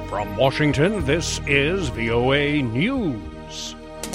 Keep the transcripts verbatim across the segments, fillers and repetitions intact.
From Washington, this is V O A News.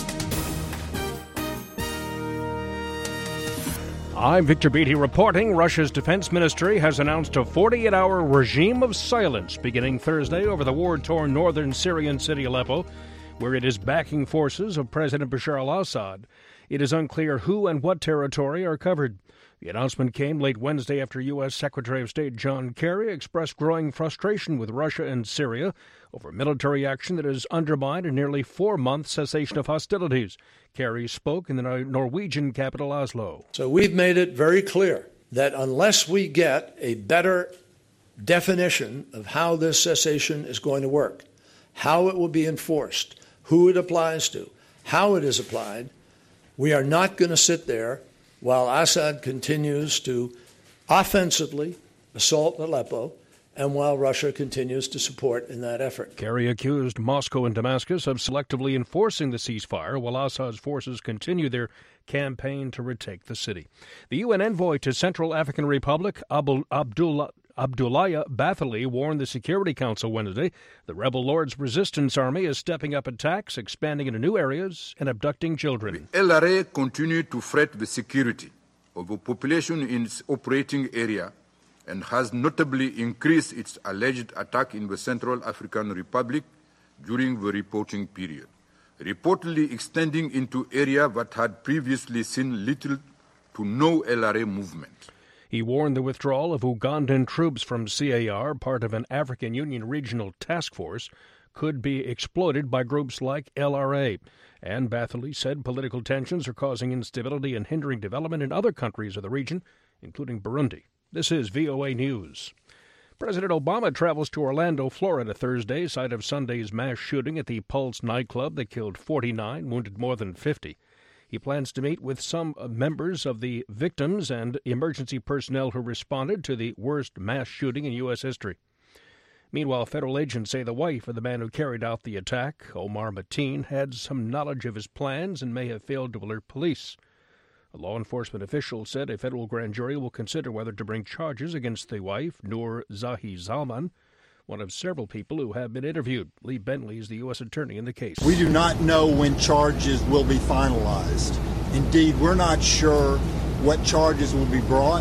I'm Victor Beatty reporting. Russia's defense ministry has announced a forty-eight hour regime of silence beginning Thursday over the war-torn northern Syrian city Aleppo, where it is backing forces of President Bashar al-Assad. It is unclear who and what territory are covered. The announcement came late Wednesday after U S. Secretary of State John Kerry expressed growing frustration with Russia and Syria over military action that has undermined a nearly four-month cessation of hostilities. Kerry spoke in the Norwegian capital Oslo. So we've made it very clear that unless we get a better definition of how this cessation is going to work, how it will be enforced, who it applies to, how it is applied, we are not going to sit there while Assad continues to offensively assault Aleppo and while Russia continues to support in that effort. Kerry accused Moscow and Damascus of selectively enforcing the ceasefire while Assad's forces continue their campaign to retake the city. The U N envoy to Central African Republic, Abul, Abdullah, Abdoulaye Bathory, warned the Security Council Wednesday the rebel Lord's Resistance Army is stepping up attacks, expanding into new areas, and abducting children. The L R A continues to threat the security of the population in its operating area and has notably increased its alleged attack in the Central African Republic during the reporting period, reportedly extending into areas that had previously seen little to no L R A movement. He warned the withdrawal of Ugandan troops from C A R, part of an African Union regional task force, could be exploited by groups like L R A. And Bathory said political tensions are causing instability and hindering development in other countries of the region, including Burundi. This is V O A News. President Obama travels to Orlando, Florida Thursday, site of Sunday's mass shooting at the Pulse nightclub that killed forty-nine, wounded more than fifty. He plans to meet with some members of the victims and emergency personnel who responded to the worst mass shooting in U S history. Meanwhile, federal agents say the wife of the man who carried out the attack, Omar Mateen, had some knowledge of his plans and may have failed to alert police. A law enforcement official said a federal grand jury will consider whether to bring charges against the wife, Noor Zahi Zalman, one of several people who have been interviewed. Lee Bentley is the U S attorney in the case. We do not know when charges will be finalized. Indeed, we're not sure what charges will be brought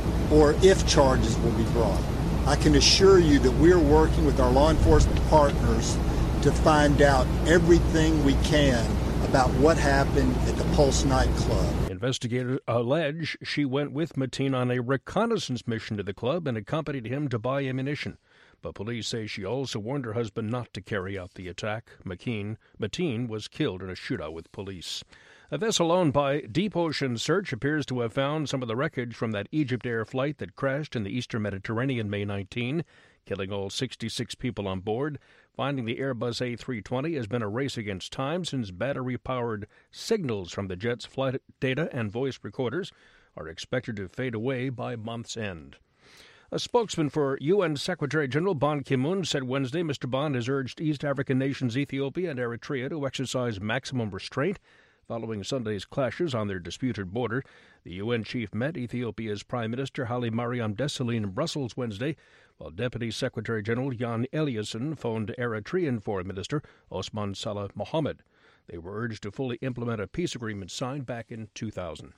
or if charges will be brought. I can assure you that we're working with our law enforcement partners to find out everything we can about what happened at the Pulse nightclub. Investigators allege she went with Mateen on a reconnaissance mission to the club and accompanied him to buy ammunition. But police say she also warned her husband not to carry out the attack. McKean, Mateen was killed in a shootout with police. A vessel owned by Deep Ocean Search appears to have found some of the wreckage from that Egypt Air flight that crashed in the eastern Mediterranean May nineteenth, killing all sixty-six people on board. Finding the Airbus A three twenty has been a race against time since battery-powered signals from the jet's flight data and voice recorders are expected to fade away by month's end. A spokesman for U N Secretary General Ban Ki-moon said Wednesday Mister Ban has urged East African nations Ethiopia and Eritrea to exercise maximum restraint following Sunday's clashes on their disputed border. The U N chief met Ethiopia's Prime Minister Haile Mariam Desalegn in Brussels Wednesday, while Deputy Secretary General Jan Eliasson phoned Eritrean Foreign Minister Osman Salah Mohammed. They were urged to fully implement a peace agreement signed back in two thousand.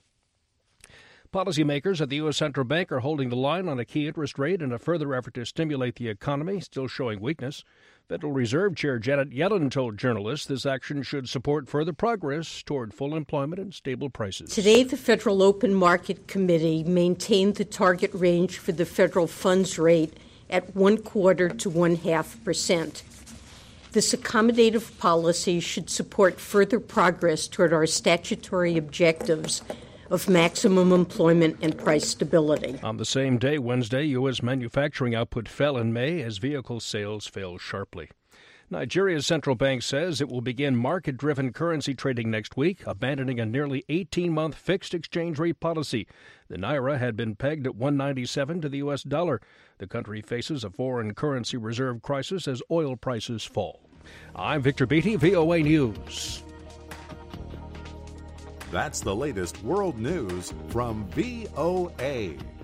Policymakers at the U S. Central Bank are holding the line on a key interest rate in a further effort to stimulate the economy, still showing weakness. Federal Reserve Chair Janet Yellen told journalists this action should support further progress toward full employment and stable prices. Today, the Federal Open Market Committee maintained the target range for the federal funds rate at one quarter to one half percent. This accommodative policy should support further progress toward our statutory objectives of maximum employment and price stability. On the same day, Wednesday, U S manufacturing output fell in May as vehicle sales fell sharply. Nigeria's central bank says it will begin market-driven currency trading next week, abandoning a nearly eighteen-month fixed exchange rate policy. The naira had been pegged at one ninety-seven to the U S dollar. The country faces a foreign currency reserve crisis as oil prices fall. I'm Victor Beatty, V O A News. That's the latest world news from V O A.